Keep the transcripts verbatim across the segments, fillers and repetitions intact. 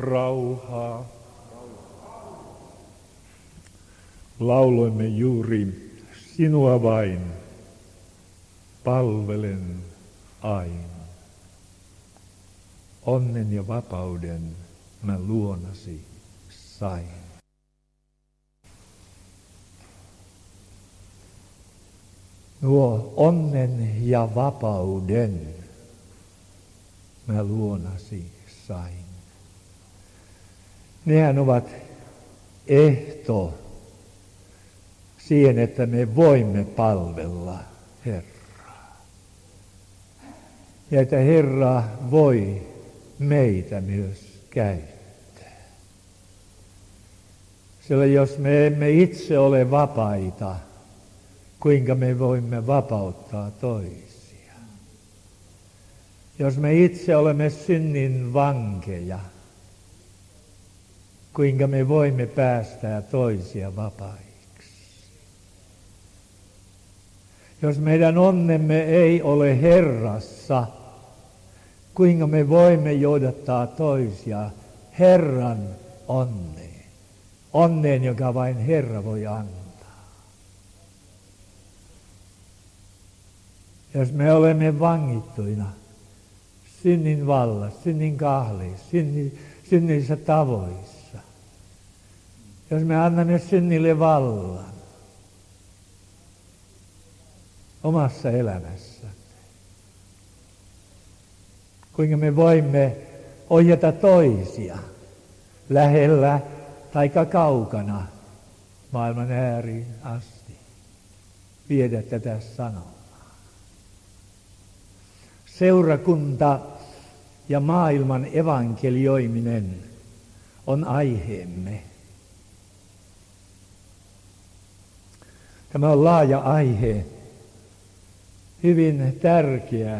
Rauhaa. Lauloimme juuri sinua vain, palvelen aina. Onnen ja vapauden mä luonasi sain. Nuo onnen ja vapauden mä luonasi sain. Nehän ovat ehto siihen, että me voimme palvella Herraa. Ja että Herra voi meitä myös käyttää. Sillä jos me emme itse ole vapaita, kuinka me voimme vapauttaa toisia? Jos me itse olemme synnin vankeja, kuinka me voimme päästää toisia vapaiksi? Jos meidän onnemme ei ole Herrassa, kuinka me voimme johdattaa toisia Herran onneen? Onneen, joka vain Herra voi antaa. Jos me olemme vangittuina synnin vallassa, synnin kahleissa, synnin, synnyissä tavoissa, jos me annamme synnille vallan omassa elämässä, kuinka me voimme ohjata toisia lähellä tai kaukana maailman ääriin asti, viedä tätä sanomaa. Seurakunta ja maailman evankelioiminen on aiheemme. Tämä on laaja aihe, hyvin tärkeä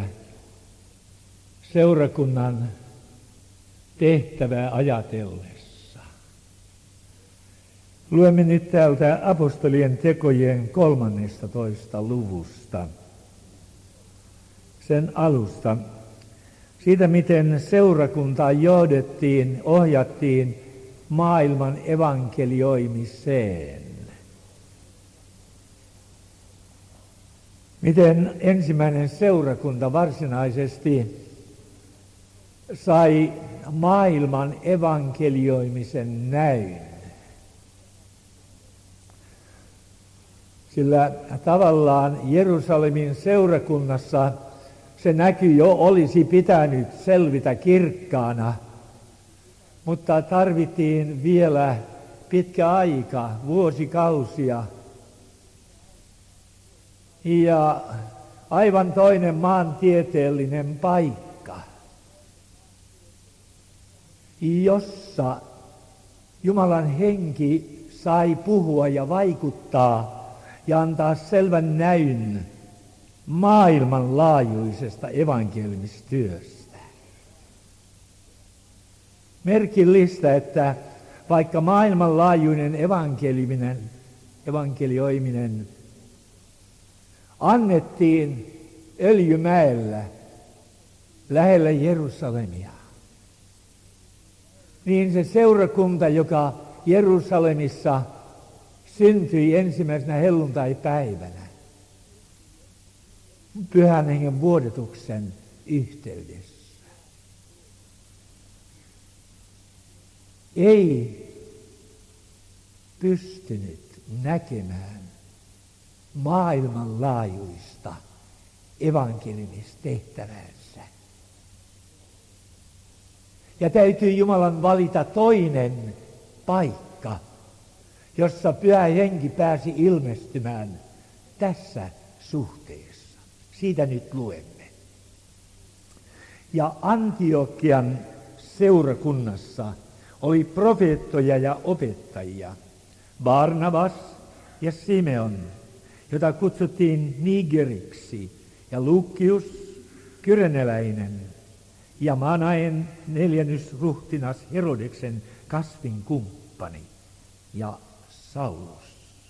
seurakunnan tehtävää ajatellessa. Luemme nyt täältä apostolien tekojen kolmannestatoista luvusta. Sen alusta, siitä miten seurakuntaa johdettiin, ohjattiin maailman evankelioimiseen. Miten ensimmäinen seurakunta varsinaisesti sai maailman evankelioimisen näyn. Sillä tavallaan Jerusalemin seurakunnassa se näky jo olisi pitänyt selvitä kirkkaana, mutta tarvittiin vielä pitkä aika, vuosikausia. Ja aivan toinen maantieteellinen paikka, jossa Jumalan henki sai puhua ja vaikuttaa ja antaa selvän näyn maailmanlaajuisesta evankeliumistyöstä. Merkillistä, että vaikka maailmanlaajuinen evankeliminen, evankelioiminen annettiin Öljymäellä lähellä Jerusalemia, niin se seurakunta, joka Jerusalemissa syntyi ensimmäisenä helluntaipäivänä, Pyhän Hengen vuodatuksen yhteydessä, ei pystynyt näkemään maailmanlaajuista evankelimistehtäväänsä. Ja täytyy Jumalan valita toinen paikka, jossa Pyhä Henki pääsi ilmestymään tässä suhteessa. Siitä nyt luemme. Ja Antiokian seurakunnassa oli profeettoja ja opettajia, Barnabas ja Simeon, jota kutsuttiin Nigeriksi, ja Lukius, kyreneläinen, ja Manaen neljännysruhtinas Herodeksen kasvin kumppani, ja Saulus.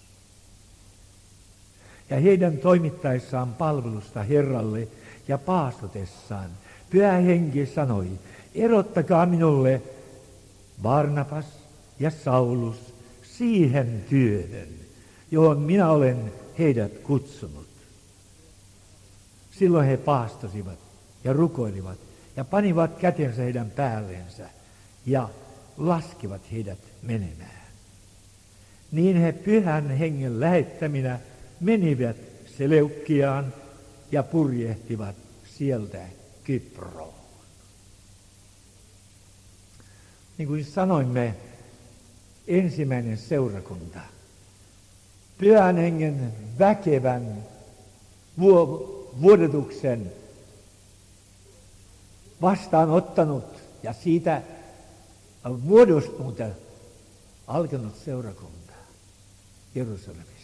Ja heidän toimittaessaan palvelusta Herralle ja paastotessaan Pyhä Henki sanoi, erottakaa minulle Barnabas ja Saulus siihen työhön, johon minä olen heidät kutsunut. Silloin he paastosivat ja rukoilivat ja panivat kätensä heidän päällensä ja laskivat heidät menemään. Niin he Pyhän Hengen lähettäminä menivät Seleukiaan ja purjehtivat sieltä Kyproon. Niin kuin sanoimme, ensimmäinen seurakunta, Pyhän Hengen väkevän vuodatuksen vastaanottanut ja siitä muodostunut ja alkanut seurakunta Jerusalemissa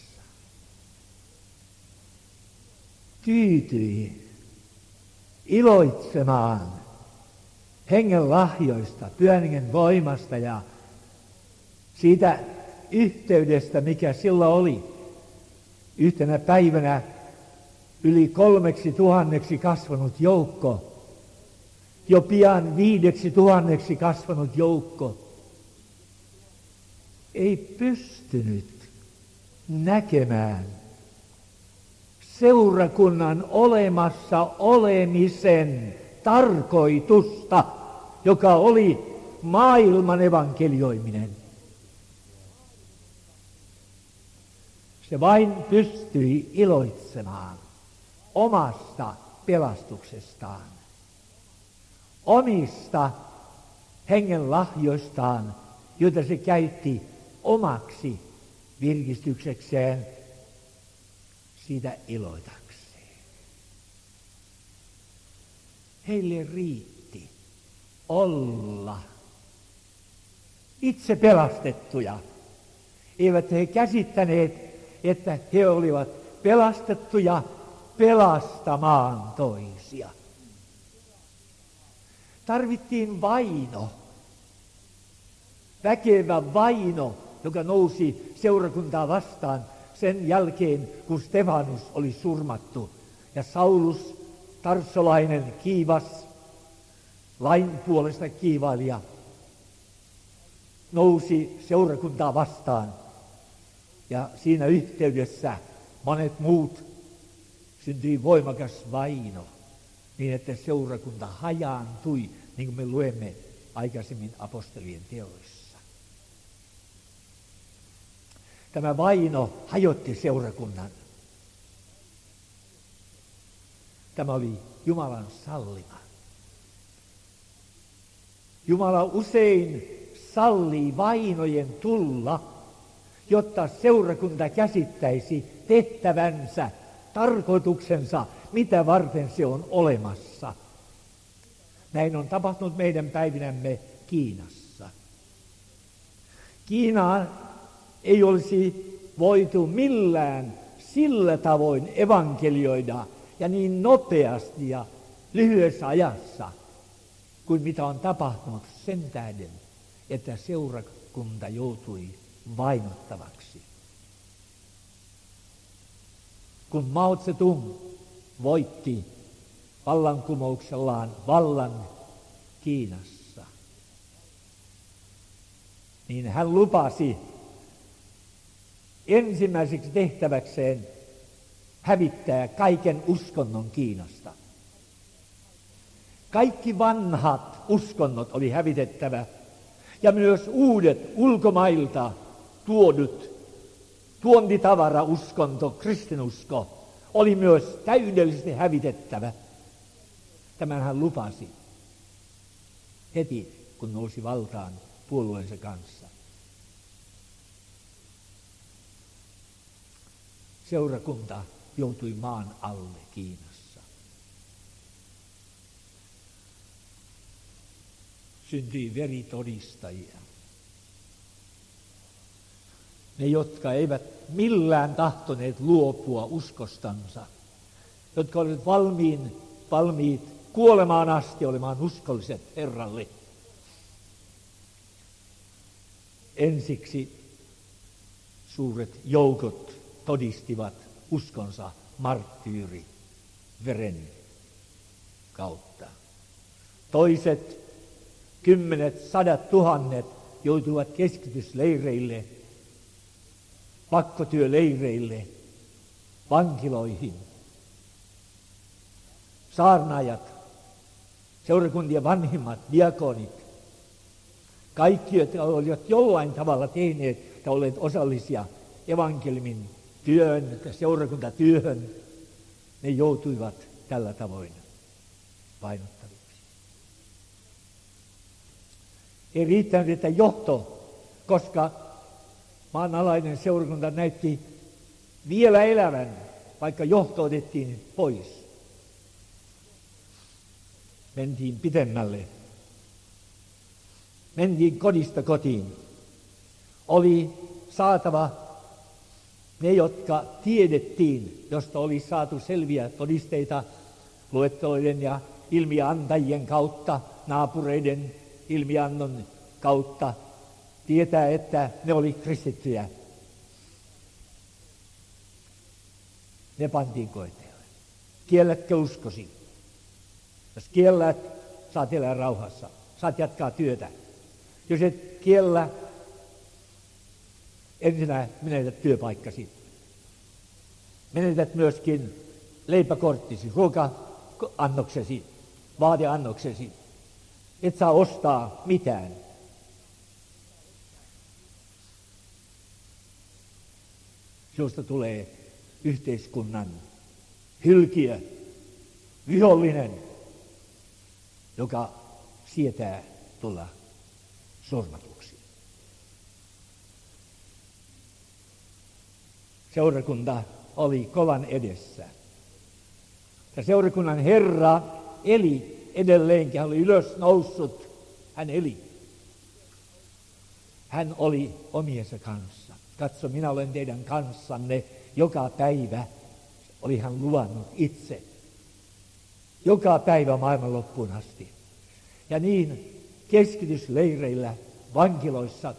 tyytyi iloitsemaan Hengen lahjoista, Pyhän Hengen voimasta ja siitä yhteydestä, mikä sillä oli. Yhtenä päivänä yli kolmeksi tuhanneksi kasvanut joukko, jo pian viideksi tuhanneksi kasvanut joukko, ei pystynyt näkemään seurakunnan olemassa olemisen tarkoitusta, joka oli maailman evankelioiminen. Se vain pystyi iloitsemaan omasta pelastuksestaan, omista Hengen lahjoistaan, joita se käytti omaksi virkistyksekseen, siitä iloitakseen. Heille riitti olla itse pelastettuja. Eivät he käsittäneet, että he olivat pelastettuja pelastamaan toisia. Tarvittiin vaino, väkevä vaino, joka nousi seurakuntaa vastaan sen jälkeen, kun Stefanus oli surmattu ja Saulus, tarsolainen kiivas, lain puolesta kiivailija, nousi seurakuntaa vastaan. Ja siinä yhteydessä monet muut syntyi voimakas vaino, niin että seurakunta hajaantui, niin kuin me luemme aikaisemmin apostolien teoissa. Tämä vaino hajotti seurakunnan. Tämä oli Jumalan sallima. Jumala usein sallii vainojen tulla, jotta seurakunta käsittäisi tehtävänsä, tarkoituksensa, mitä varten se on olemassa. Näin on tapahtunut meidän päivinämme Kiinassa. Kiinaa ei olisi voitu millään sillä tavoin evankelioida ja niin nopeasti ja lyhyessä ajassa kuin mitä on tapahtunut sen tähden, että seurakunta joutui vainottavaksi. Kun Mao Tse-tung voitti vallankumouksellaan vallan Kiinassa, niin hän lupasi ensimmäiseksi tehtäväkseen hävittää kaiken uskonnon Kiinasta. Kaikki vanhat uskonnot oli hävitettävä ja myös uudet ulkomailta tuodut tuontitavara, uskonto, kristinusko oli myös täydellisesti hävitettävä. Tämän hän lupasi heti, kun nousi valtaan puolueensa kanssa. Seurakunta joutui maan alle Kiinassa. Syntyi veritodistajia. Ne, jotka eivät millään tahtoneet luopua uskostansa, jotka olivat valmiin, valmiit kuolemaan asti olemaan uskolliset Herralle. Ensiksi suuret joukot todistivat uskonsa marttyyri veren kautta. Toiset, kymmenet, sadat tuhannet joutuivat keskitysleireille, pakkotyöleireille, vankiloihin. Saarnaajat, seurakuntien vanhimmat, diakonit, kaikki, jotka olivat jollain tavalla tehneet ja olleet osallisia evankeliumin työn, seurakuntatyöhön, ne joutuivat tällä tavoin painottaviksi. Ei riittänyt, että johto, koska maanalainen seurakunta näytti vielä elävän, vaikka johto otettiin pois. Mentiin pitemmälle. Mentiin kodista kotiin. Oli saatava ne, jotka tiedettiin, josta oli saatu selviä todisteita luetteloiden ja ilmiantajien kautta, naapureiden ilmiannon kautta, tietää, että ne oli kristittyjä. Ne pantiin koeteelle. Kiellätkö uskosi? Jos kiellät, saat elää rauhassa. Saat jatkaa työtä. Jos et kiellä, ensinnä menetät työpaikkasi. Menetät myöskin leipäkorttisi, ruoka-annoksesi, vaateannoksesi. Et saa ostaa mitään. Sinusta tulee yhteiskunnan hylkiö, vihollinen, joka sietää tulla sormatuksi. Seurakunta oli kovan edessä. Ja seurakunnan herra eli edelleenkin, hän oli ylös noussut, hän eli. Hän oli omiensa kanssa. Katso, minä olen teidän kanssanne joka päivä, oli hän luvannut itse. Joka päivä maailman loppuun asti. Ja niin keskitysleireillä, vankiloissa,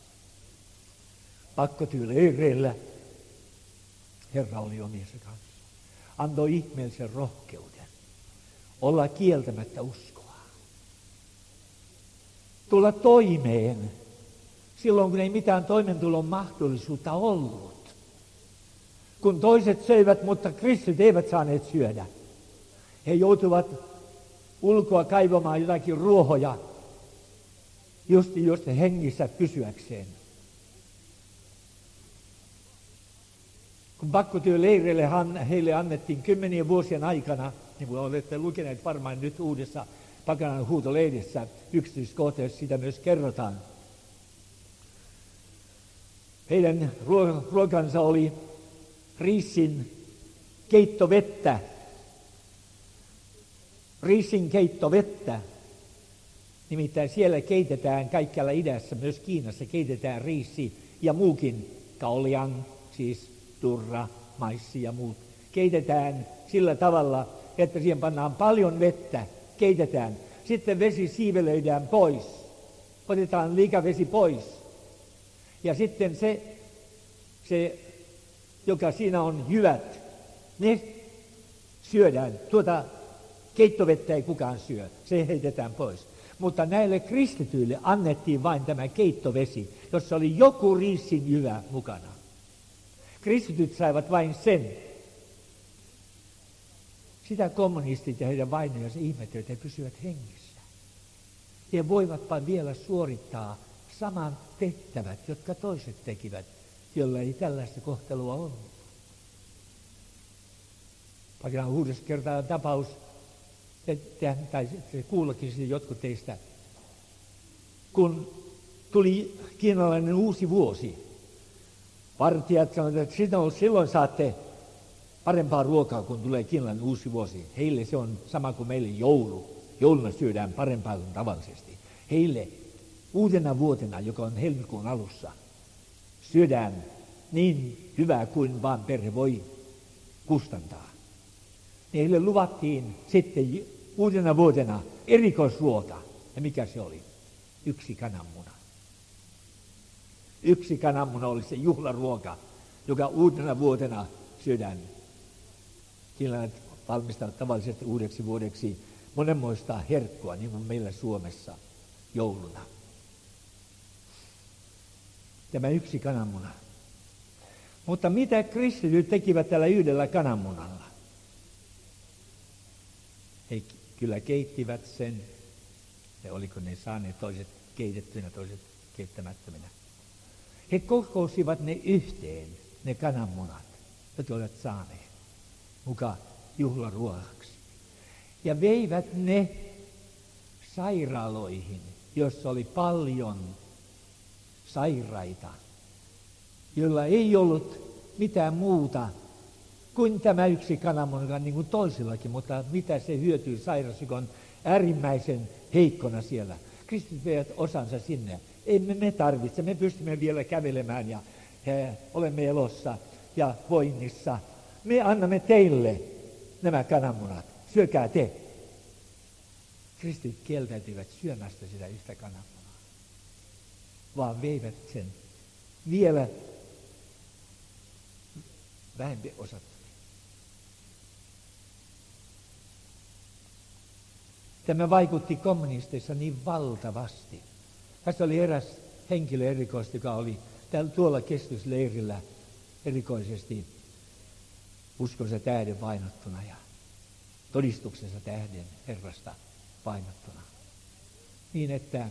pakkotyöleireillä Herra oli omiensa kanssa. Antoi ihmeellisen rohkeuden olla kieltämättä uskoa. Tulla toimeen silloin, kun ei mitään toimeentulon mahdollisuutta ollut. Kun toiset söivät, mutta kristit eivät saaneet syödä. He joutuivat ulkoa kaivamaan jotakin ruohoja, just, just hengissä pysyäkseen. Kun pakkotyöleireille heille annettiin kymmenien vuosien aikana, niin kuin olette lukeneet varmaan nyt uudessa Pakanan huutolehdessä, yksityiskohtaisesti sitä myös kerrotaan. Heidän ruokansa oli riisin keittovettä. Riisin keittovettä. Nimittäin siellä keitetään kaikkialla idässä, myös Kiinassa keitetään riisi ja muukin kaoliang, siis turra, maissi ja muut. Keitetään sillä tavalla, että siihen pannaan paljon vettä, keitetään. Sitten vesi siivelöidään pois. Otetaan liikavesi pois. Ja sitten se, se, joka siinä on jyvät, ne syödään. Tuota keittovettä ei kukaan syö, se heitetään pois. Mutta näille kristityille annettiin vain tämä keittovesi, jossa oli joku riisin jyvä mukana. Kristityt saivat vain sen. Sitä kommunistit ja heidän vainojansa ihmettelivät, että he pysyvät hengissä. He voivatpa vielä suorittaa saman tehtävät, jotka toiset tekivät, joilla ei tällaista kohtelua ollut. Pakinan uudessa kertaa tapaus, että, tai kuullakin sitten jotkut teistä, kun tuli kiinalainen uusi vuosi, vartijat sanoivat, että silloin saatte parempaa ruokaa, kun tulee kiinalainen uusi vuosi. Heille se on sama kuin meille joulu. Jouluna syödään parempaa kuin tavallisesti. Heille uutena vuotena, joka on helmikuun alussa, syödään niin hyvää kuin vaan perhe voi kustantaa. Heille luvattiin sitten uutena vuotena erikoisruoka. Ja mikä se oli? Yksi kananmuna. Yksi kananmuna oli se juhlaruoka, joka uutena vuotena syödään. Kiinalaiset valmistavat tavallisesti uudeksi vuodeksi monenmoista herkkua, niin kuin meillä Suomessa jouluna. tämä yksi kananmuna. Mutta mitä kristityt tekivät tällä yhdellä kananmunalla? He kyllä keittivät sen, ja oliko ne saaneet toiset keitettyinä, toiset keittämättöminä. He kokosivat ne yhteen, ne kananmunat, jotka olivat saaneet mukaan juhlaruoaksi. Ja veivät ne sairaaloihin, jossa oli paljon sairaita, joilla ei ollut mitään muuta kuin tämä yksi kananmuna, niin kuin toisillakin, mutta mitä se hyötyy sairas, joka on äärimmäisen heikkona siellä. Kristit veivät osansa sinne. Emme me tarvitse, me pystymme vielä kävelemään ja he, olemme elossa ja voinnissa. Me annamme teille nämä kananmunat, syökää te. Kristit kieltäytyivät syömästä sitä yhtä kananmunaa, vaan veivät sen vielä vähempi osat. Tämä vaikutti kommunisteissa niin valtavasti. Tässä oli eräs henkilö erikoisesti, joka oli täällä tuolla kestysleirillä erikoisesti uskonsa tähden vainottuna ja todistuksensa tähden Herrasta vainottuna. Niin, että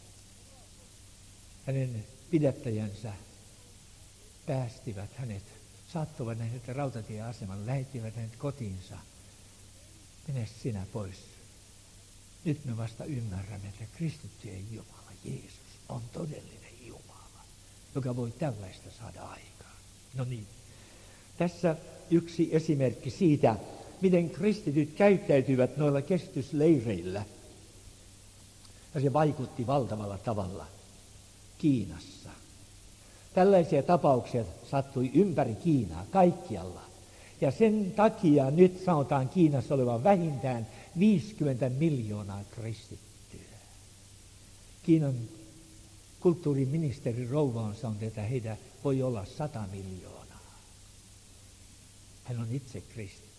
hänen pidättäjänsä päästivät hänet, saattoivat hänet rautatieaseman, lähettivät hänet kotiinsa. Mene sinä pois. Nyt me vasta ymmärrämme, että kristittyjen Jumala, Jeesus, on todellinen Jumala, joka voi tällaista saada aikaan. No niin, tässä yksi esimerkki siitä, miten kristityt käyttäytyivät noilla kestysleireillä. Ja se vaikutti valtavalla tavalla Kiinassa. Tällaisia tapauksia sattui ympäri Kiinaa, kaikkialla. Ja sen takia nyt sanotaan Kiinassa olevan vähintään viisikymmentä miljoonaa kristittyä. Kiinan kulttuuriministeri rouva on sanonut, että heitä voi olla sata miljoonaa. Hän on itse kristitty.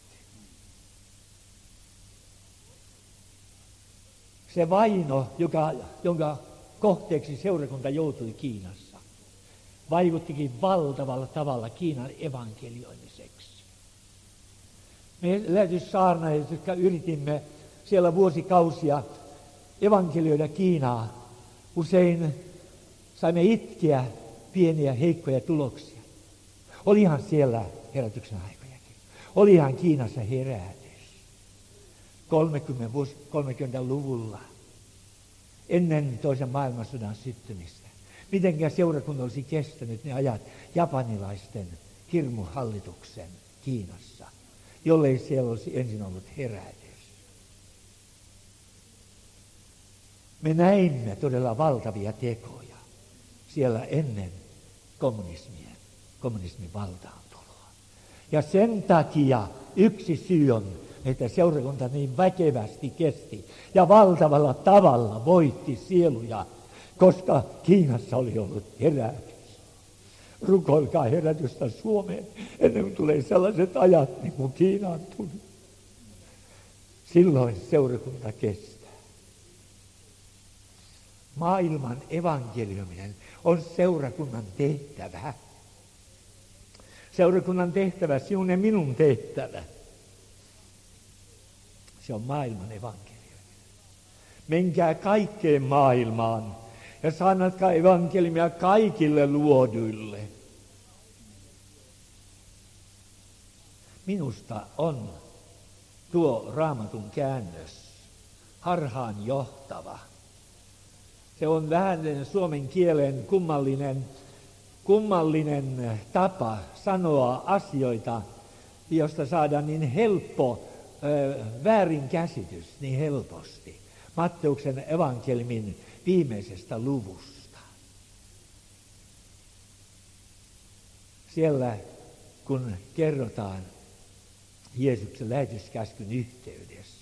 Se vaino, joka, jonka kohteeksi seurakunta joutui Kiinassa, vaikuttikin valtavalla tavalla Kiinan evankelioimiseksi. Me lähetyssaarnaajat, jotka yritimme siellä vuosikausia evankelioida Kiinaa, usein saimme itkeä pieniä heikkoja tuloksia. Olihan siellä herätyksen aikojakin. Olihan Kiinassa herätys. kolmekymmentäluvulla ennen toisen maailmansodan syttymistä. Mitenkä seurakunta olisi kestänyt ne ajat japanilaisten hirmuhallituksen Kiinassa, jollei siellä olisi ensin ollut herätys. Me näimme todella valtavia tekoja siellä ennen kommunismia, kommunismin valtaantuloa. Ja sen takia yksi syy on, että seurakunta niin väkevästi kesti ja valtavalla tavalla voitti sieluja, koska Kiinassa oli ollut herätys. Rukoilkaa herätystä Suomeen ennen kuin tulee sellaiset ajat, niin kuin Kiinaan tuli. Silloin seurakunta kestää. Maailman evankeliuminen on seurakunnan tehtävä. Seurakunnan tehtävä, sinun ja minun tehtävä. Se on maailman evankeliuminen. Menkää kaikkeen maailmaan ja sanotkaa evankeliumia kaikille luoduille. Minusta on tuo Raamatun käännös harhaan johtava. Se on vähän suomen kielen kummallinen, kummallinen tapa sanoa asioita, josta saadaan niin helppo ö, väärinkäsitys niin helposti. Matteuksen evankeliumin viimeisestä luvusta. Siellä kun kerrotaan Jeesuksen lähetyskäskyn yhteydessä.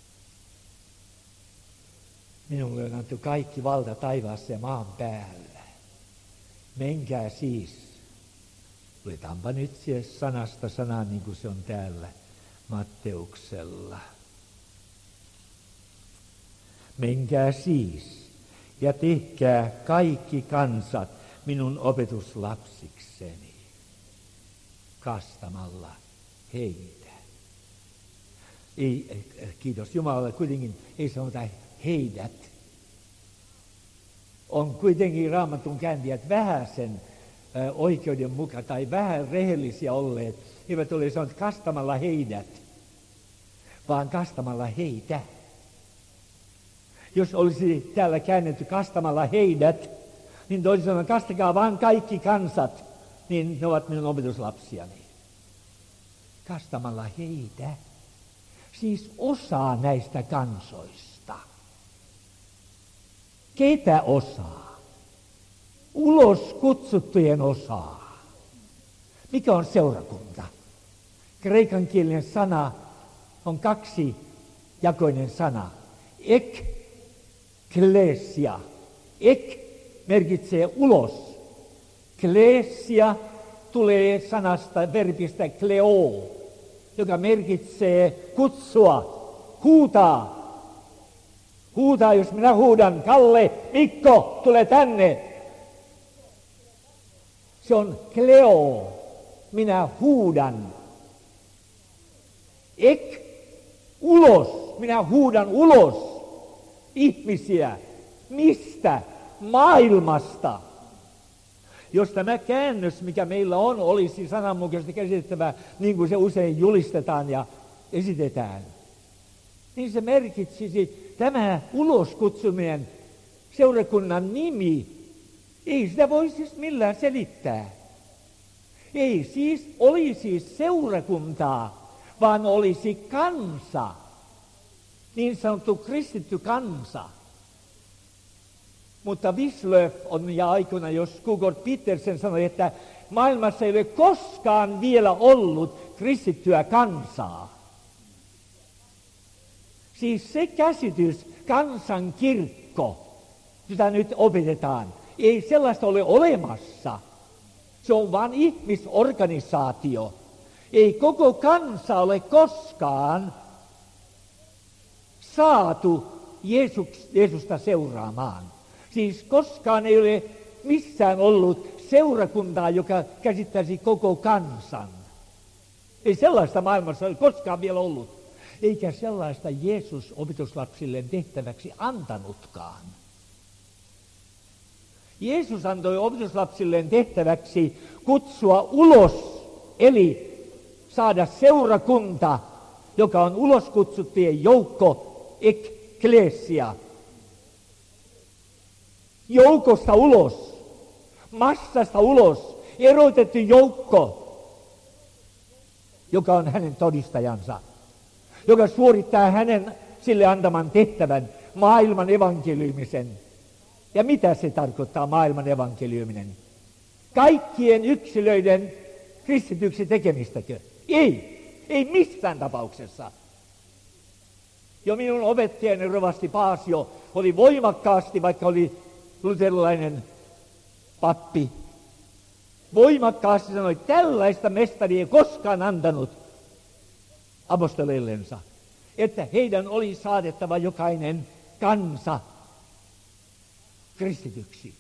Minulle on annettu kaikki valta taivaassa ja maan päällä. Menkää siis. Luetaanpa nyt se sanasta sanaan niin kuin se on täällä Matteuksella. Menkää siis ja tehkää kaikki kansat minun opetuslapsikseni kastamalla heitä. Ei, kiitos Jumalalle, kuitenkin ei sanota heidät. On kuitenkin Raamatun kääntäjät vähäsen oikeudenmukaisia tai vähän rehellisiä olleet. Eivät ole sanonut kastamalla heidät, vaan kastamalla heitä. Jos olisi täällä käännetty kastamalla heidät, niin toisin sanoen kastakaa vaan kaikki kansat, niin ne ovat minun opetuslapsiani. Kastamalla heitä, siis osaa näistä kansoista. Ketä osaa? Ulos kutsuttujen osaa. Mikä on seurakunta? Kreikankielinen sana on kaksijakoinen sana. Ek, klesia. Ek merkitsee ulos. Klesia tulee sanasta verbistä kleo, joka merkitsee kutsua, huutaa. Huutaa, jos minä huudan, Kalle, Mikko, tule tänne. Se on kleo, minä huudan. Ek, ulos, minä huudan ulos ihmisiä. Mistä? Maailmasta. Jos tämä käännös, mikä meillä on, olisi sananmukaisesti käsitettävä, niin kuin se usein julistetaan ja esitetään, niin se merkitsisi tämä uloskutsuminen, seurakunnan nimi. Ei sitä voi siis millään selittää. Ei siis olisi seurakuntaa, vaan olisi kansa, niin sanottu kristitty kansa. Mutta Wislöf on ja aikoina, jos Kugor Petersen sanoi, että maailmassa ei ole koskaan vielä ollut kristittyä kansaa. Siis se käsitys, kansankirkko, jota nyt opetetaan, ei sellaista ole olemassa. Se on vain ihmisorganisaatio. Ei koko kansa ole koskaan saatu Jeesus, Jeesusta seuraamaan. Siis koskaan ei ole missään ollut seurakuntaa, joka käsittäisi koko kansan. Ei sellaista maailmassa ole koskaan vielä ollut. Eikä sellaista Jeesus opetuslapsilleen tehtäväksi antanutkaan. Jeesus antoi opetuslapsilleen tehtäväksi kutsua ulos, eli saada seurakunta, joka on uloskutsuttujen joukko, ekklesia. Joukosta ulos, massasta ulos, erotettu joukko, joka on hänen todistajansa, joka suorittaa hänen sille antaman tehtävän, maailman evankeliumisen. Ja mitä se tarkoittaa, maailman evankeliuminen? Kaikkien yksilöiden kristityksi tekemistäkö? Ei, ei missään tapauksessa. Jo minun opettajani rovasti Paasio oli voimakkaasti, vaikka oli luterilainen pappi, voimakkaasti sanoi, että tällaista mestari ei koskaan antanut apostoleillensa, että heidän oli saatettava jokainen kansa kristityksi.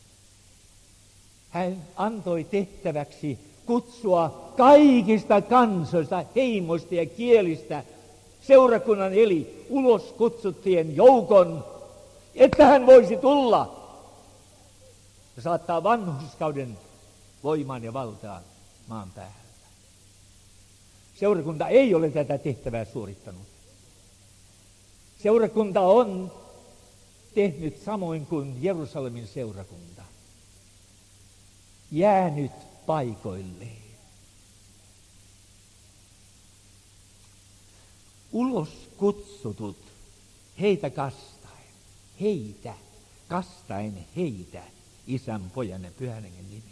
Hän antoi tehtäväksi kutsua kaikista kansoista, heimoista ja kielistä seurakunnan eli ulos kutsuttujen joukon, että hän voisi tulla ja saattaa vanhurskauden voimaan ja valtaan maan päällä. Seurakunta ei ole tätä tehtävää suorittanut. Seurakunta on tehnyt samoin kuin Jerusalemin seurakunta. Jäänyt paikoilleen. Ulos kutsutut, heitä kastaen, heitä, kastaen heitä, Isän, Pojan ja Pyhän Hengen nimeen.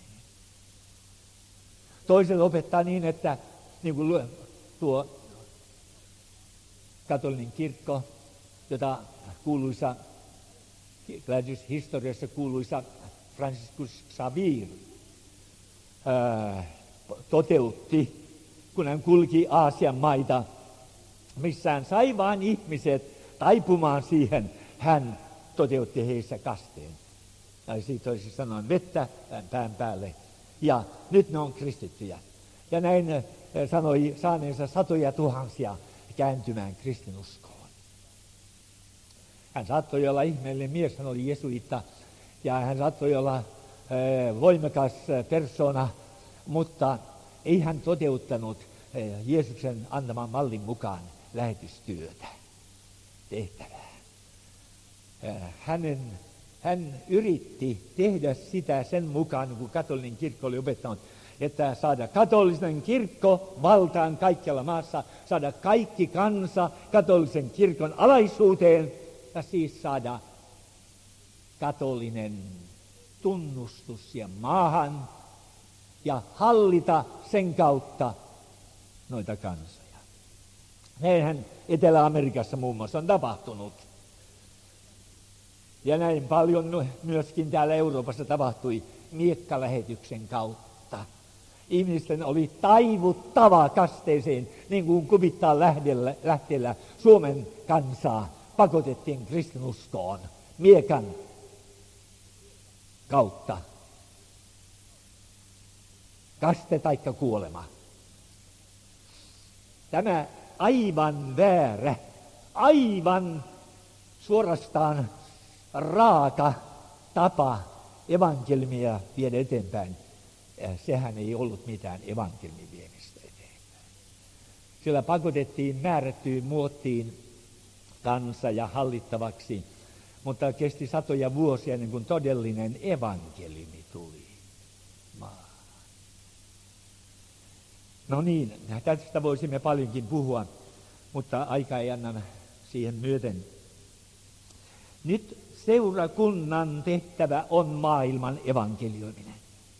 Toiset opettaa niin, että niin kuin tuo katolinen kirkko, jota kuuluisa, historiassa kuuluisa Franciscus Xavier ää, toteutti, kun hän kulki Aasian maita, missä hän sai vain ihmiset taipumaan siihen, hän toteutti heissä kasteen. tai siitä toisin sanoen vettä pään päälle. Ja nyt ne on kristittyjä. Ja näin sanoi saaneensa satoja tuhansia kääntymään kristinuskoon. Hän saattoi olla ihmeellinen mies, hän oli jesuitta, ja hän saattoi olla voimakas persona, mutta ei hän toteuttanut Jeesuksen antaman mallin mukaan lähetystyötä, tehtävää. Hänen, hän yritti tehdä sitä sen mukaan, niin kuin katolinen kirkko oli opettanut, että saada katolinen kirkko valtaan kaikkialla maassa, saada kaikki kansa katolisen kirkon alaisuuteen ja siis saada katolinen tunnustus ja maahan ja hallita sen kautta noita kansoja. Näinhän Etelä-Amerikassa muun muassa on tapahtunut. Ja näin paljon myöskin täällä Euroopassa tapahtui miekkalähetyksen kautta. Ihmisten oli taivuttava kasteeseen, niin kuin kuvittaa lähteellä, lähteellä Suomen kansaa pakotettiin kristinuskoon miekan kautta. Kaste taikka kuolema. Tämä aivan väärä, aivan suorastaan raaka tapa evankeliumia viedä eteenpäin. Sehän ei ollut mitään evankeliumin viemistä eteenpäin. Sillä pakotettiin määrättyyn muottiin kansa ja hallittavaksi, mutta kesti satoja vuosia ennen kuin todellinen evankeliumi tuli maahan. No niin, tästä voisimme paljonkin puhua, mutta aika ei anna siihen myöten. Nyt seurakunnan tehtävä on maailman evankelioiminen.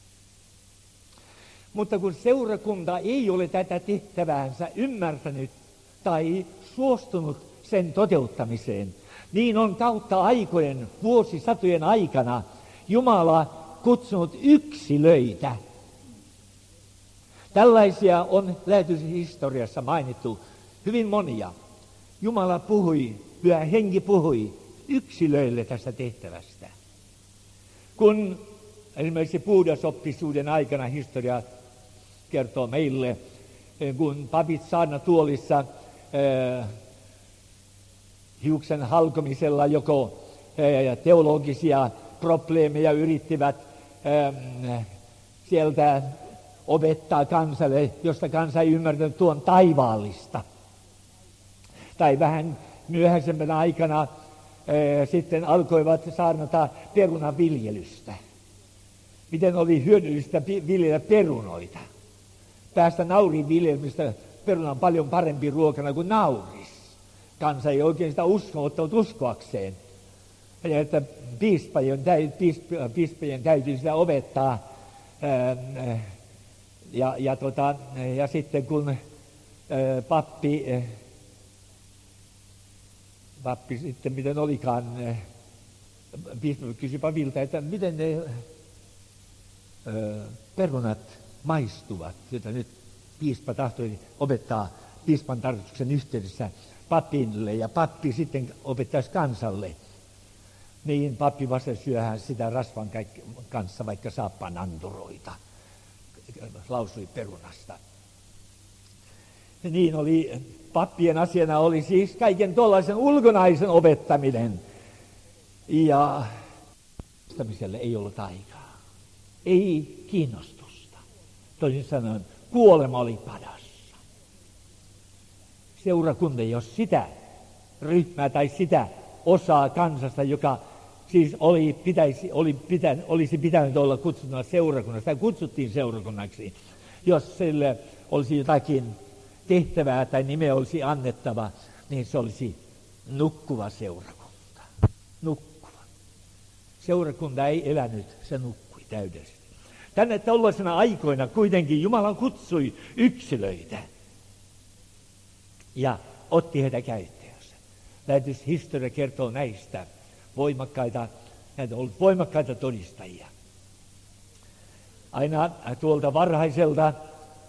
Mutta kun seurakunta ei ole tätä tehtäväänsä ymmärtänyt tai suostunut sen toteuttamiseen, niin on kautta aikojen, vuosisatojen aikana Jumala kutsunut yksilöitä. Tällaisia on lähetyshistoriassa mainittu hyvin monia. Jumala puhui, Pyhä Henki puhui yksilöille tästä tehtävästä. Kun esimerkiksi puhdasoppisuuden aikana historia kertoo meille, kun papit saarnatuolissa äh, hiuksen halkomisella joko äh, teologisia probleemeja yrittivät äh, sieltä opettaa kansalle, josta kansa ei ymmärtänyt tuon taivaallista. Tai vähän myöhäisempänä aikana ää, sitten alkoivat saarnata perunaviljelystä. Miten oli hyödyllistä viljellä perunoita. Päästä naurin viljelmistä peruna on paljon parempi ruokana kuin nauris. Kansa ei oikein sitä uskoa, ottanut uskoakseen. Ja että piispajien, piispajien täytyy sitä opettaa. Ää, Ja, ja, tota, ja sitten kun ä, pappi, ä, pappi sitten miten olikaan, ä, piispa kysyi papilta, että miten ne ä, perunat maistuvat, jota nyt piispa tahtoi opettaa piispan tarkoituksen yhteydessä papille ja pappi sitten opettaisi kansalle. Niin pappi vasta syöhän sitä rasvan kanssa vaikka saappaan anturoita. Lausui perunasta. Niin oli, pappien asiana oli siis kaiken tuollaisen ulkonaisen opettaminen. Ja opetamiselle ei ollut aikaa. Ei kiinnostusta. Toisin sanoen, kuolema oli padassa. Seurakunta, jos sitä ryhmää tai sitä osaa kansasta, joka siis oli, pitäisi, oli pitänyt, olisi pitänyt olla kutsuttuna seurakunnasta, tai kutsuttiin seurakunnaksi, jos sille olisi jotakin tehtävää tai nimeä olisi annettava, niin se olisi nukkuva seurakunta. Nukkuva. Seurakunta ei elänyt, se nukkui täydellisesti. Tänne tällaisena aikoina kuitenkin Jumala kutsui yksilöitä ja otti heitä käyttöönsä. Lähetyshistoria kertoo näistä. Voimakkaita, näitä on ollut voimakkaita todistajia. Aina tuolta varhaiselta ää,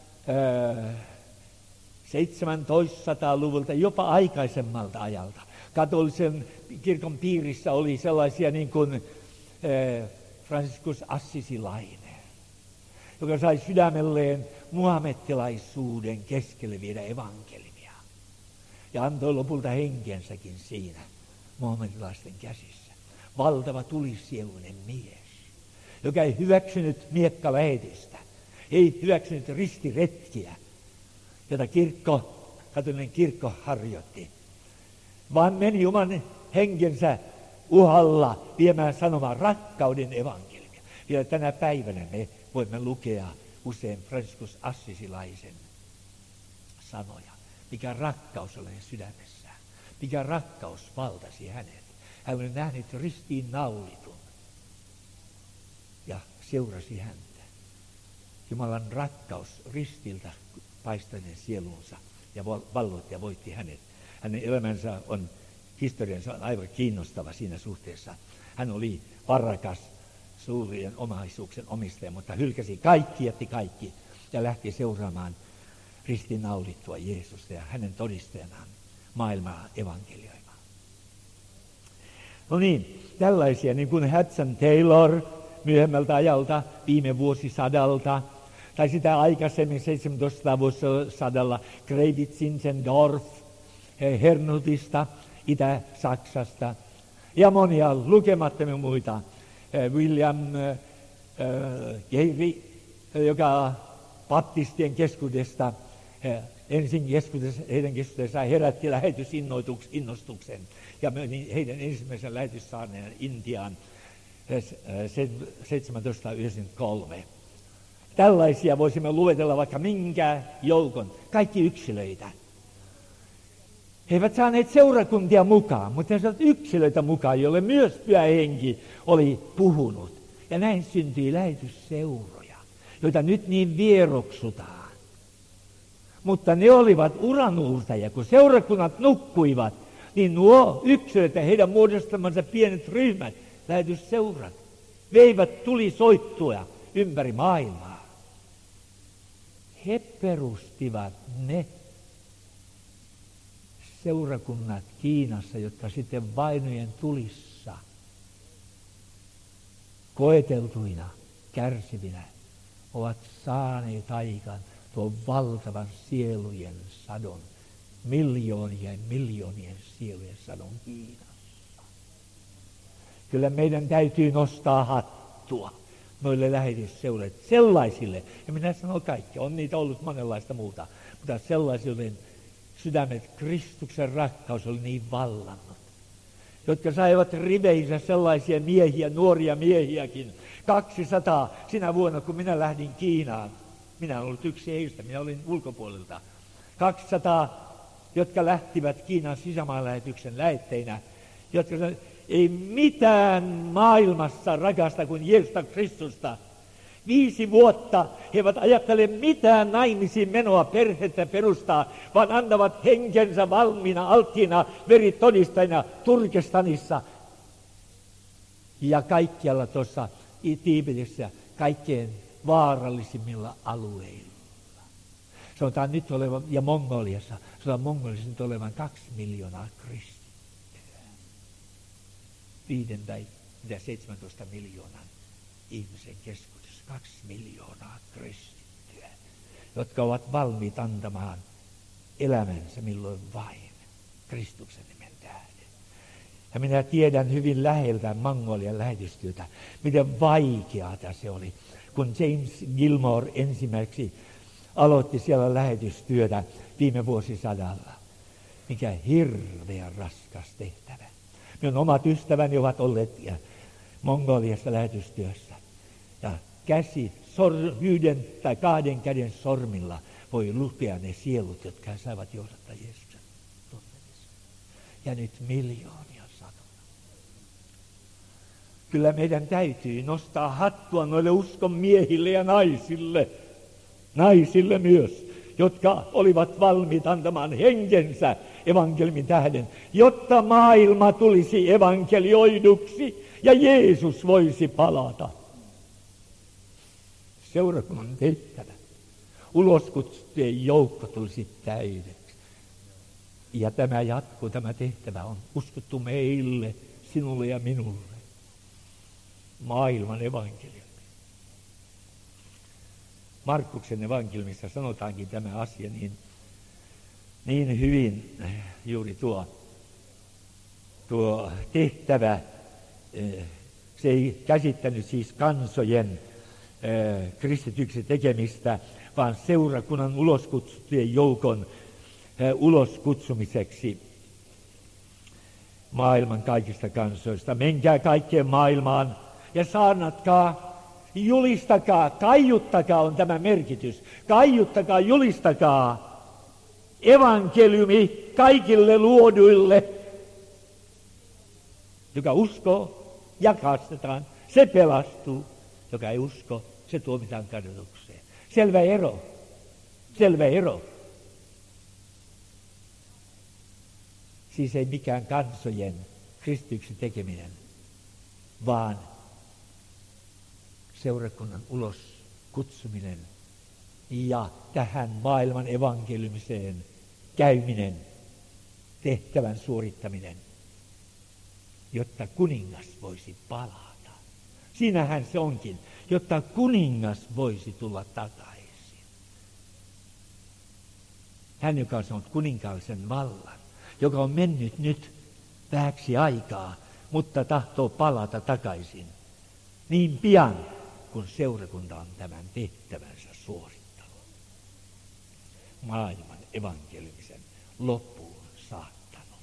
seitsemäntoistasataluvulta, jopa aikaisemmalta ajalta. Katolisen kirkon piirissä oli sellaisia niin kuin ää, Franciscus Assisilainen, joka sai sydämelleen muhamettilaisuuden keskelle viedä evankeliumia ja antoi lopulta henkensäkin siinä muhamettilaisten käsissä. Valtava tulisieluinen mies, joka ei hyväksynyt miekkalähetystä, ei hyväksynyt ristiretkiä, jota kirkko, katolinen kirkko harjoitti, vaan meni oman henkensä uhalla viemään sanomaan rakkauden evankeliumia. Vielä tänä päivänä me voimme lukea usein Franciscus Assisilaisen sanoja, mikä rakkaus oli sydämessään, mikä rakkaus valtasi hänet. Hän oli nähnyt ristiin naulitun ja seurasi häntä. Jumalan rakkaus ristiltä paistaneen sielunsa ja valloitti ja voitti hänet. Hänen elämänsä on, historiansa on aivan kiinnostava siinä suhteessa. Hän oli varakas, suurien omaisuuksien omistaja, mutta hylkäsi kaikki, jätti kaikki ja lähti seuraamaan ristiinnaulittua Jeesusta ja hänen todistajanaan maailmaa evankelioimaan. No niin, tällaisia niin kuin Hudson Taylor myöhemmältä ajalta, viime vuosisadalta, tai sitä aikaisemmin seitsemäntoistasadan vuosisadalla Grevitz Zinzendorf Hernhutista, Itä-Saksasta ja monia lukemattomia muita. William äh, Gary, joka baptistien keskuudesta, äh, ensin keskuudessa, heidän keskuudessaan herätti lähetysinnostuksen ja heidän ensimmäisen lähetyssaarneen Intiaan seitsemäntoistasataayhdeksänkymmentäkolme. Tällaisia voisimme luetella vaikka minkä joukon, kaikki yksilöitä. He eivät saaneet seurakuntia mukaan, mutta he saivat yksilöitä mukaan, joille myös Pyhä Henki oli puhunut. Ja näin syntyi lähetysseuroja, joita nyt niin vieroksutaan. Mutta ne olivat uranuurtajia, kun seurakunnat nukkuivat, niin nuo yksilöt ja heidän muodostamansa pienet ryhmät, lähetysseurat, veivät tulisoittoja ympäri maailmaa. He perustivat ne seurakunnat Kiinassa, jotka sitten vainojen tulissa koeteltuina, kärsivinä, ovat saaneet aikaan tuon valtavan sielujen sadon, miljoonien miljoonien sielujen sadon Kiinassa. Kyllä meidän täytyy nostaa hattua noille lähetysseuroille, sellaisille, ja minä sanon kaikki, on niitä ollut monenlaista muuta, mutta sellaisille sydämet Kristuksen rakkaus oli niin vallannut, jotka saivat riveissä sellaisia miehiä, nuoria miehiäkin, kaksisataa sinä vuonna, kun minä lähdin Kiinaan. Minä olen ollut yksi heistä, minä olin ulkopuolelta. kaksisataa, jotka lähtivät Kiinan sisämaanlähetyksen lähetteinä, jotka ei mitään maailmassa rakasta kuin Jeesusta Kristusta. Viisi vuotta he eivät ajattele mitään naimisiin menoa, perhettä perustaa, vaan antavat henkensä valmiina, alttiina, veritodistajina Turkestanissa ja kaikkialla tuossa Tiibetissä, kaikkein vaarallisimmilla alueilla. Sanotaan nyt olevan, ja Mongoliassa, sanotaan Mongoliassa nyt olevan kaksi miljoonaa kristittyä. Viiden tai seitsemäntoista miljoonan ihmisen keskuudessa. Kaksi miljoonaa kristittyä, jotka ovat valmiit antamaan elämänsä milloin vain Kristuksen nimen tähden. Ja minä tiedän hyvin läheltä Mongolian lähetystyötä, miten vaikeaa se oli, kun James Gilmore ensimmäiseksi aloitti siellä lähetystyötä viime vuosisadalla. Mikä hirveän raskas tehtävä. Minun omat ystäväni ovat olleet Mongoliassa lähetystyössä. Ja käsi sor, yhden tai kahden käden sormilla voi lukea ne sielut, jotka he saivat johdattaa Jeesuksen tuntemiseen. Ja nyt miljoonia satona. Kyllä meidän täytyy nostaa hattua noille uskon miehille ja naisille, naisille myös, jotka olivat valmiit antamaan henkensä evankeliumin tähden, jotta maailma tulisi evankelioiduksi ja Jeesus voisi palata. Seurakunnan tehtävä. Uloskutsujen joukko tulisi täydeksi. Ja tämä jatkuu, tämä tehtävä on uskottu meille, sinulle ja minulle. maailman evankeliumi. Markuksen evankeliumissa sanotaankin tämä asia niin, niin hyvin, juuri tuo, tuo tehtävä. Se ei käsittänyt siis kansojen kristityksi tekemistä, vaan seurakunnan uloskutsuttujen joukon uloskutsumiseksi maailman kaikista kansoista. Menkää kaikkeen maailmaan ja saarnatkaa, julistakaa, kaiuttakaa on tämä merkitys. Kaiuttakaa, julistakaa evankeliumi kaikille luoduille. Joka uskoo, jakastetaan, se pelastuu. Joka ei usko, se tuomitaan kadotukseen. Selvä ero. Selvä ero. Siis ei mikään kansojen kristityksi tekeminen, vaan seurakunnan ulos kutsuminen ja tähän maailman evankeliumiseen käyminen, tehtävän suorittaminen, jotta kuningas voisi palata. Siinähän se onkin, jotta kuningas voisi tulla takaisin. Hän, joka on saanut kuninkaallisen vallan, joka on mennyt nyt vähäksi aikaa, mutta tahtoo palata takaisin niin pian, kun seurakunta on tämän tehtävänsä suorittanut. Maailman evankeliumisen loppuun saattanut.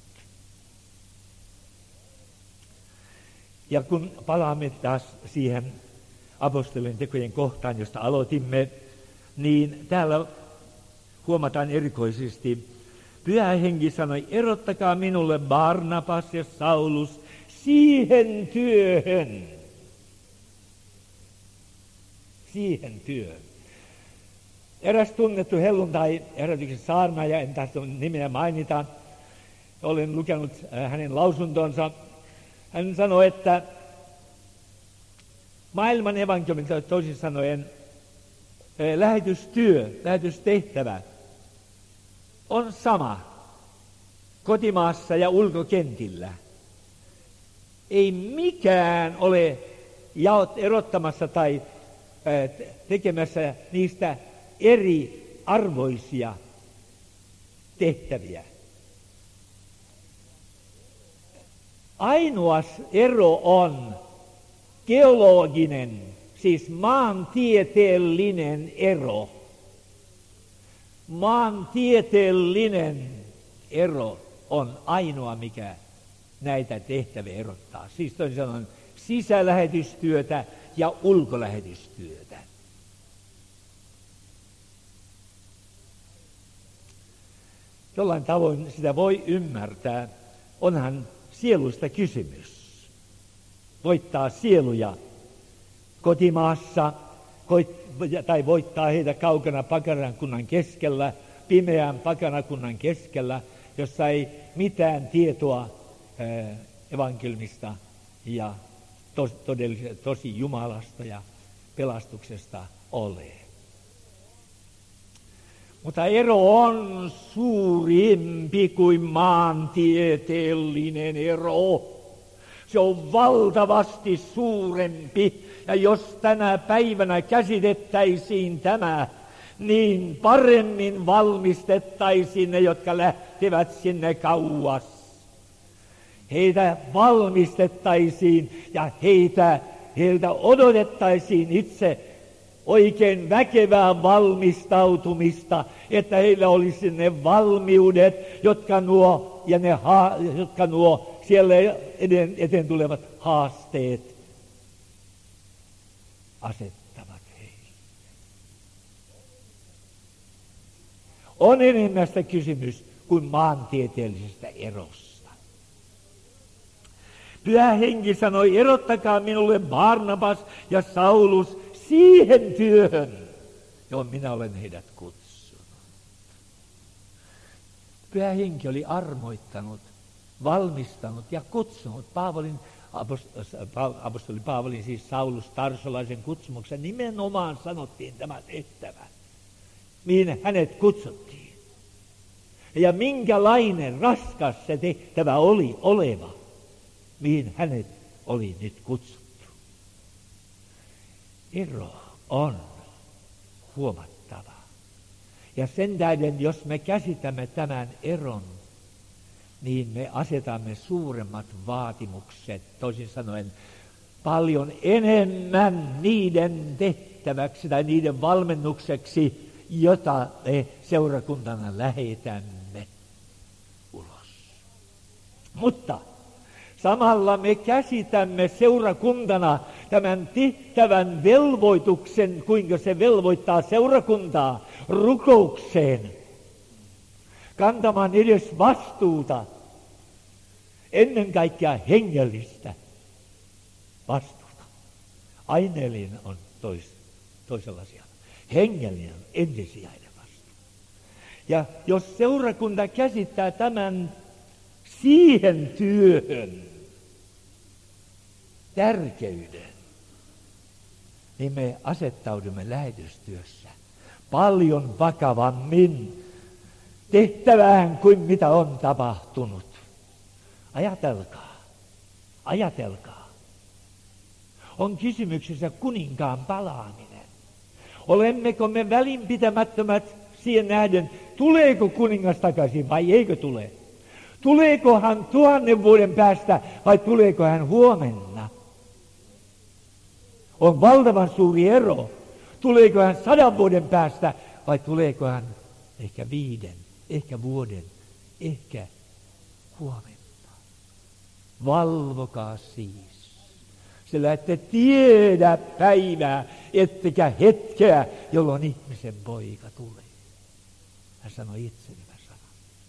Ja kun palaamme taas siihen apostolien tekojen kohtaan, josta aloitimme, niin täällä huomataan erikoisesti, Pyhä Henki sanoi, erottakaa minulle Barnabas ja Saulus siihen työhön. Siihen työhön. Eräs tunnettu helluntai-herätyksen saarnaaja, en tästä nimeä mainita, olen lukenut hänen lausuntonsa. Hän sanoi, että maailman evankeliumi, toisin sanoen lähetystyö, lähetystehtävä, on sama kotimaassa ja ulkokentillä. Ei mikään ole erottamassa tai tekemässä niistä eri arvoisia tehtäviä. Ainoa ero on geologinen, siis maantieteellinen ero. Maantieteellinen ero on ainoa, mikä näitä tehtäviä erottaa. Siis toisin sanoen sisälähetystyötä ja ulkolähetystyötä. Jollain tavoin sitä voi ymmärtää. Onhan sieluista kysymys. Voittaa sieluja kotimaassa tai voittaa heitä kaukana pakanakunnan keskellä, pimeän pakanakunnan keskellä, jossa ei mitään tietoa evankeliumista ja tos, tosi Jumalasta ja pelastuksesta ole. Mutta ero on suurempi kuin maantieteellinen ero. Se on valtavasti suurempi. Ja jos tänä päivänä käsitettäisiin tämä, niin paremmin valmistettaisiin ne, jotka lähtevät sinne kauas. Heitä valmistettaisiin ja heitä, heiltä odotettaisiin itse oikein väkevää valmistautumista, että heillä olisi ne valmiudet, jotka nuo, ja ne ha, jotka nuo siellä eteen, eteen tulevat haasteet asettavat heille. On enemmästä kysymys kuin maantieteellisestä erosta. Pyhä Henki sanoi, erottakaa minulle Barnabas ja Saulus siihen työhön, johon minä olen heidät kutsunut. Pyhä Henki oli armoittanut, valmistanut ja kutsunut Paavolin, apostoli Paavolin, siis Saulus Tarsolaisen kutsumuksen, nimenomaan sanottiin tämä tehtävä, mihin hänet kutsuttiin. Ja minkälainen raskas se tehtävä oli oleva, mihin hänet oli nyt kutsuttu. ero on huomattava. Ja sen tähden, jos me käsitämme tämän eron, niin me asetamme suuremmat vaatimukset, toisin sanoen paljon enemmän niiden tehtäväksi tai niiden valmennukseksi, jota me seurakuntana lähetämme ulos. Mutta samalla me käsitämme seurakuntana tämän tehtävän velvoituksen, kuinka se velvoittaa seurakuntaa rukoukseen, kantamaan edes vastuuta, ennen kaikkea hengellistä vastuuta. Aineellinen on tois, toisella sijalla. Hengellinen on ensisijainen vastuu. Ja jos seurakunta käsittää tämän siihen työhön tärkeyden, niin me asettaudumme lähetystyössä paljon vakavammin tehtävään kuin mitä on tapahtunut. Ajatelkaa, ajatelkaa. On kysymyksessä kuninkaan palaaminen. Olemmeko me välinpitämättömät siihen nähden, tuleeko kuningas takaisin vai eikö tule? Tuleeko hän tuhannen vuoden päästä vai tuleeko hän huomenna? On valtavan suuri ero. Tuleeko hän sadan vuoden päästä vai tuleeko hän ehkä viiden, ehkä vuoden, ehkä huomenna? Valvokaa siis, sillä ette tiedä päivää, ettekä hetkeä, jolloin ihmisen poika tulee. Hän sanoi itse nämä sanat.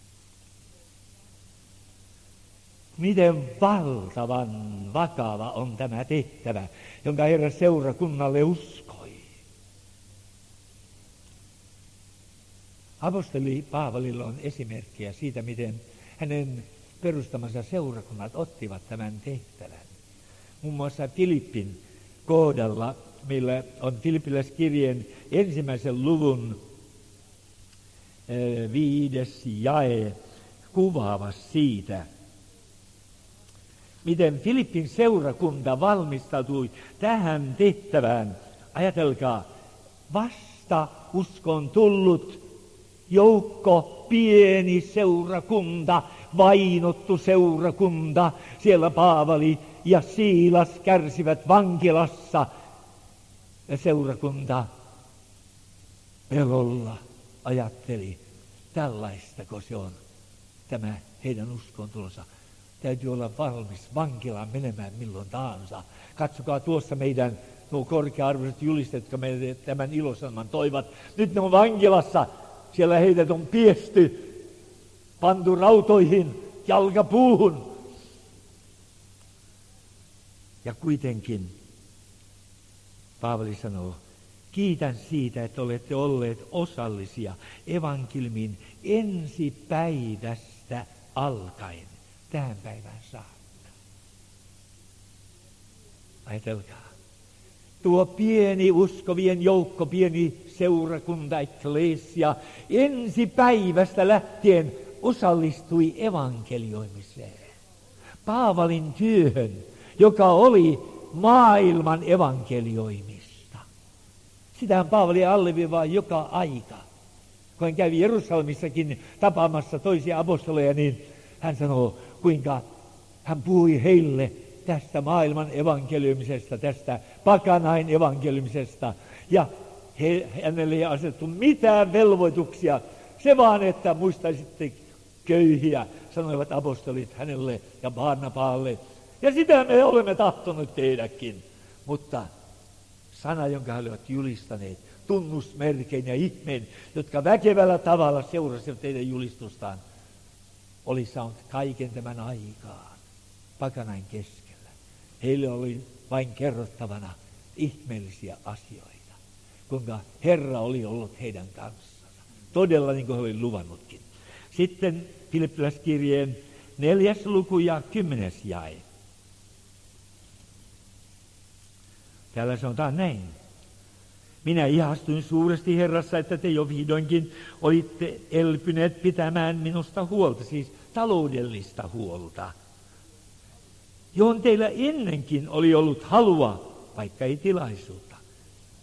Miten valtavan vakava on tämä tehtävä, jonka Herra seurakunnalle uskoi. Apostoli Paavalilla on esimerkkejä siitä, miten hänen perustamansa seurakunnat ottivat tämän tehtävän. Muun muassa Filippin kohdalla meillä on Filippiläiskirjeen ensimmäisen luvun viides jae kuvaava siitä, miten Filippin seurakunta valmistautui tähän tehtävään. Ajatelkaa, vasta uskon tullut joukko, pieni seurakunta, vainottu seurakunta. Siellä Paavali ja Siilas kärsivät vankilassa. Ja seurakunta pelolla ajatteli, tällaistako se on tämä heidän uskon tulossa. Täytyy olla valmis vankilaan menemään milloin tahansa. Katsokaa tuossa meidän nuo korkea-arvoiset julistajat, jotka meille tämän ilosanoman toivat. Nyt ne on vankilassa. Siellä heidät on piesty, pantu rautoihin, jalkapuuhun. Ja kuitenkin Paavali sanoo, kiitän siitä, että olette olleet osallisia evankeliumin ensipäivästä alkaen tähän päivään saakka. Ajatelkaa. Tuo pieni uskovien joukko, pieni seurakunta, ekklesia, ensi päivästä lähtien osallistui evankelioimiseen. Paavalin työhön, joka oli maailman evankelioimista. Sitähän Paavali alleviivaa joka aika. Kun hän kävi Jerusalemissakin tapaamassa toisia apostoleja, niin hän sanoo, kuinka hän puhui heille tästä maailman evankeliumisesta, tästä pakanain evankeliumisesta. Ja he, hänelle ei asetettu mitään velvoituksia. Se vaan, että muistaisitte köyhiä, sanoivat apostolit hänelle ja Barnabaalle. Ja sitä me olemme tahtoneet tehdäkin. Mutta sana, jonka he olivat julistaneet, tunnusmerkein ja ihmeen, jotka väkevällä tavalla seurasivat teidän julistustaan, oli saanut kaiken tämän aikaan pakanain keskellä. Heille oli vain kerrottavana ihmeellisiä asioita, kuinka Herra oli ollut heidän kanssaan. Todella niin kuin he oli luvannutkin. Sitten Filippiläiskirjeen neljäs luku ja kymmenes jae. Täällä sanotaan näin. Minä ihastuin suuresti Herrassa, että te jo vihdoinkin olitte elpyneet pitämään minusta huolta, siis taloudellista huolta, johon teillä ennenkin oli ollut halua, vaikka ei tilaisuutta.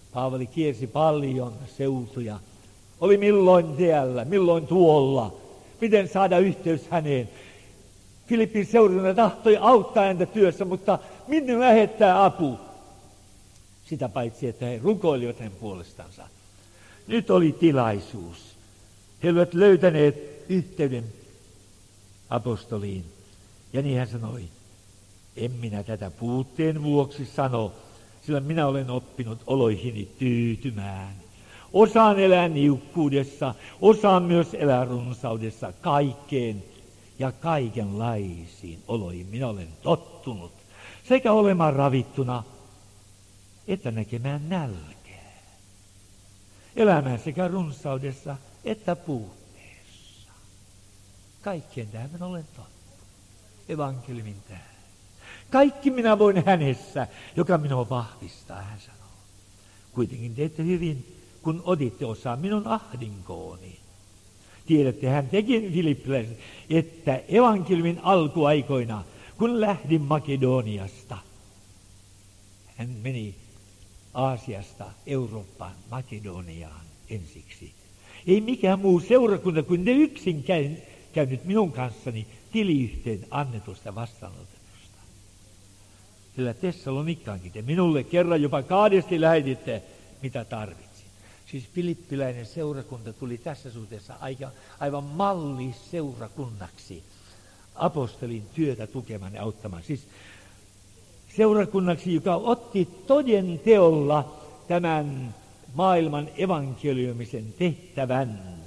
Paavali kiersi paljon seutuja. Oli milloin täällä, milloin tuolla. Miten saada yhteys häneen? Filippin seurakunta tahtoi auttaa häntä työssä, mutta minne lähettää apu? Sitä paitsi, että he rukoilivat hänen puolestansa. Nyt oli tilaisuus. He olivat löytäneet yhteyden apostoliin. Ja niin hän sanoi, en minä tätä puutteen vuoksi sano, sillä minä olen oppinut oloihini tyytymään. Osaan elää niukkuudessa, osaan myös elää runsaudessa, kaikkeen ja kaikenlaisiin oloihin. Minä olen tottunut sekä olemaan ravittuna, että näkemään nälkää. Elämään sekä runsaudessa että puutteessa. Kaikkeen tähän minä olen tottunut. Evankeliumin tähän. Kaikki minä voin hänessä, joka minua vahvistaa, hän sanoo. Kuitenkin teette hyvin, kun otitte osaa minun ahdinkooni. Tiedätte, hän teki filippiläiset, että evankeliumin alkuaikoina, kun lähdin Makedoniasta, hän meni Aasiasta Eurooppaan, Makedoniaan ensiksi. Ei mikään muu seurakunta kuin ne yksin käynyt minun kanssani tiliyhteen annetusta vastaanotetusta. Sillä Tessalonikkaankin te minulle kerran jopa kahdesti lähetitte, mitä tarvitsin. Siis filippiläinen seurakunta tuli tässä suhteessa aika, aivan malliseurakunnaksi apostolin työtä tukemaan ja auttamaan. Siis seurakunnaksi, joka otti toden teolla tämän maailman evankeliumisen tehtävän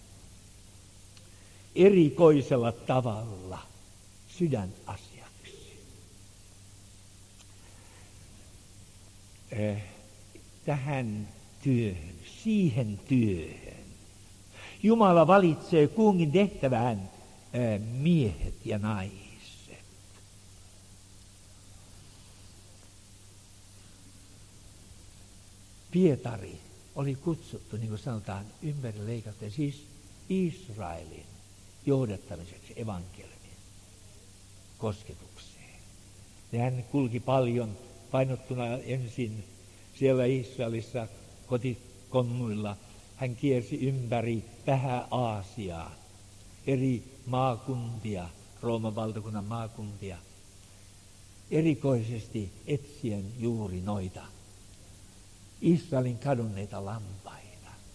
erikoisella tavalla sydänasiaksi. Eh, tähän työhön, siihen työhön. Jumala valitsee kunkin tehtävään eh, miehet ja naiset. Pietari oli kutsuttu, niin kuin sanotaan, ympärileikattu, siis Israelin johdattamiseksi evankeliumin kosketukseen. Ja hän kulki paljon painottuna ensin siellä Israelissa kotikonnuilla. Hän kiersi ympäri Vähä-Aasiaa, eri maakuntia, Rooman valtakunnan maakuntia, erikoisesti etsien juuri noita Israelin kadonneita lampaita.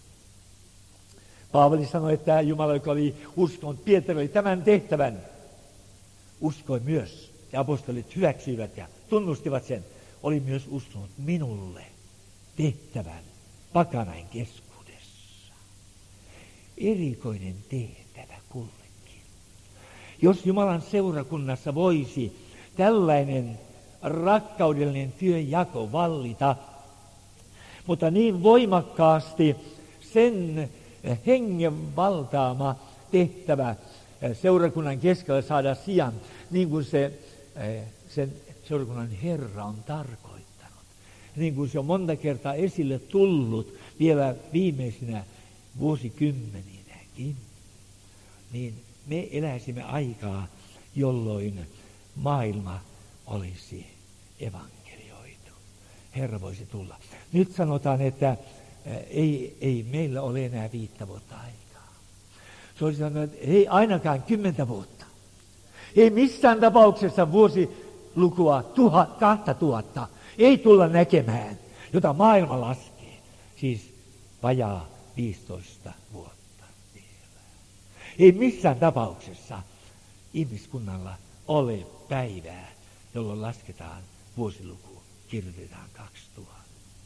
Paavali sanoi, että Jumala, joka oli uskonut, Pietari oli tämän tehtävän, uskoi myös, ja apostolit hyväksyivät ja tunnustivat sen, oli myös uskonut minulle tehtävän pakanain keskuudessa. Erikoinen tehtävä kullekin. Jos Jumalan seurakunnassa voisi tällainen rakkaudellinen työnjako vallita, mutta niin voimakkaasti sen hengen valtaama tehtävä seurakunnan keskellä saada sijan, niin kuin se, sen seurakunnan Herra on tarkoittanut. Niin kuin se on monta kertaa esille tullut vielä viimeisinä vuosikymmeninäkin, niin me eläisimme aikaa, jolloin maailma olisi evankelioitu. Herra voisi tulla. Nyt sanotaan, että ei, ei meillä ole enää viittä vuotta aikaa. Se olisi sanonut, että ei ainakaan kymmentä vuotta. Ei missään tapauksessa vuosilukua tuhat, kahta tuhatta ei tulla näkemään, jota maailma laskee. Siis vajaa viisitoista vuotta vielä. Ei missään tapauksessa ihmiskunnalla ole päivää, jolloin lasketaan vuosiluku, kirjoitetaan kaksituhatta.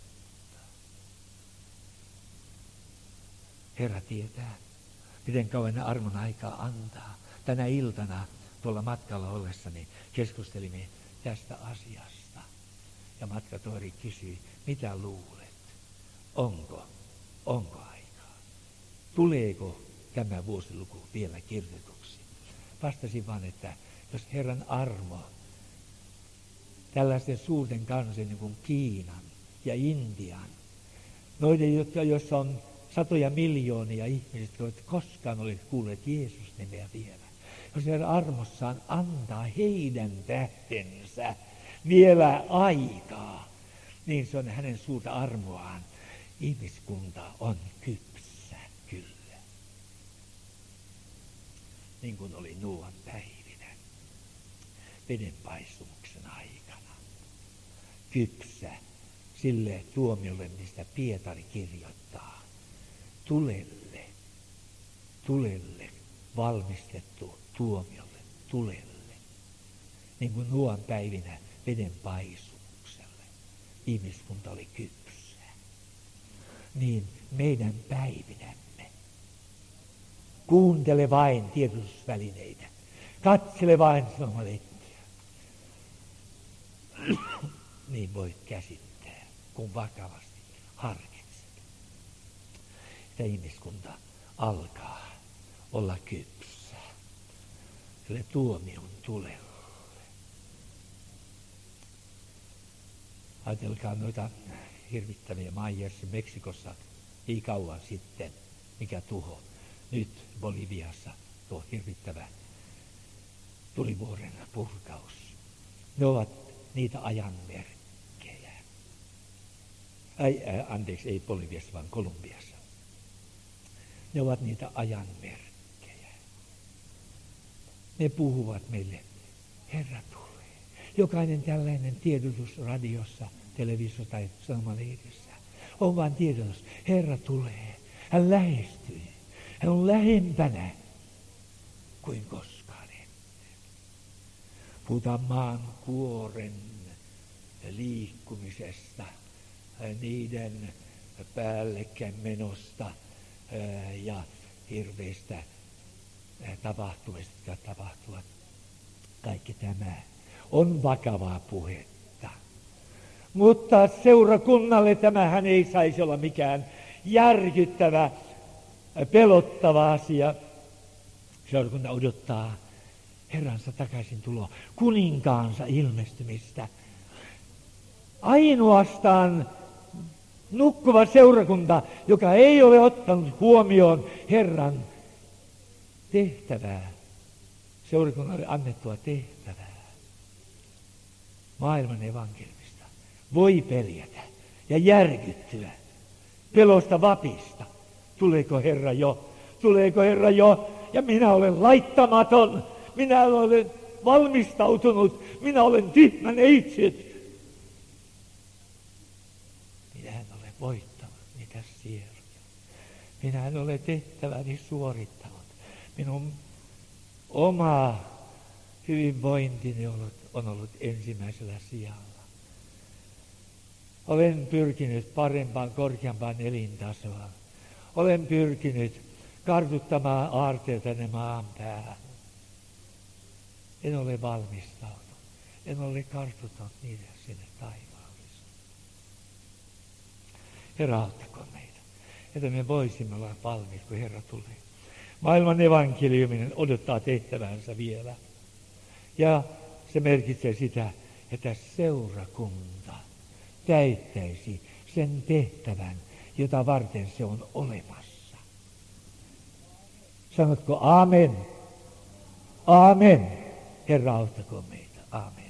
Herra tietää, miten kauan armon aikaa antaa. Tänä iltana tuolla matkalla ollessani keskustelimme tästä asiasta. Ja matkatori kysyi, mitä luulet? Onko? Onko aikaa? Tuleeko tämä vuosiluku vielä kirjoituksi? Vastasin vain, että jos Herran armo tällaisten suurten kansojen niin kuin Kiinan ja Intian, noiden, jotka, joissa on satoja miljoonia ihmisiä, jotka eivät koskaan ole kuulleet Jeesus-nimeä vielä. Jos Herra armossaan antaa heidän tähtensä vielä aikaa, Niin se on hänen suurta armoaan. Ihmiskunta on kypsä, kyllä. Niin kuin oli Nuuan päivinä, vedenpaisumuksen aikana. Kypsä sille tuomiolle, mistä Pietari kirjoittaa. Tulelle, tulelle, valmistettu tuomiolle, tulelle. Niin kuin Nuuan päivinä vedenpaisumukselle. Ihmiskunta oli kypsä. Niin meidän päivinämme. Kuuntele vain tiedotusvälineitä. Katsele vain sanomalehtiä. Niin voit käsittää, kun vakavasti harkitset. Että ihmiskunta alkaa olla kypsä. Sille tuomion tulelle. Ajatelkaa noita hirvittäviä Myersin Meksikossa ei kauan sitten, mikä tuho. Nyt Boliviassa tuo hirvittävä tulivuoren purkaus. Ne ovat niitä ajanmerkkejä. Ai, ää, anteeksi, ei Boliviassa, vaan Kolumbiassa. Ne ovat niitä ajanmerkkejä. Ne puhuvat meille, Herra tulee. Jokainen tällainen tiedotus radiossa, televisio tai sanomalehdessä on vain tiedotus. Herra tulee. Hän lähestyy. Hän on lähempänä kuin koskaan ennen. Puhutaan maan kuoren liikkumisesta, niiden päällekkäin menosta ja hirveistä tapahtumista, jotka tapahtuvat. Kaikki tämä on vakavaa puhetta. Mutta seurakunnalle tämähän ei saisi olla mikään järkyttävä, pelottava asia. Seurakunta odottaa Herransa takaisin tuloa, kuninkaansa ilmestymistä. Ainoastaan nukkuva seurakunta, joka ei ole ottanut huomioon Herran tehtävää, seurakunnalle annettua tehtävää, maailman evankeliumista, voi peljätä ja järkyttyä pelosta vapista. Tuleeko Herra jo? Tuleeko Herra jo? Ja minä olen laittamaton, minä olen valmistautunut, minä olen tyhmä neitsyt. Minä en ole voittanut niitä sieluja. Minä en ole tehtäväni suorittanut. Minun oma hyvinvointini on ollut ensimmäisellä sijalla. Olen pyrkinyt parempaan, korkeampaan elintasoon. Olen pyrkinyt kartuttamaan aarteeltani maan päähän. En ole valmistautunut. En ole kartuttanut niitä sinne taivaalliseen. Herra, auttakoon meitä, että me voisimme olla valmiit, kun Herra tulee. Maailman evankeliuminen odottaa tehtävänsä vielä. Ja se merkitsee sitä, että seurakunta täyttäisi sen tehtävän, jota varten se on olemassa. Sanotko amen? Amen. Herra, auttakoon meitä. Amen.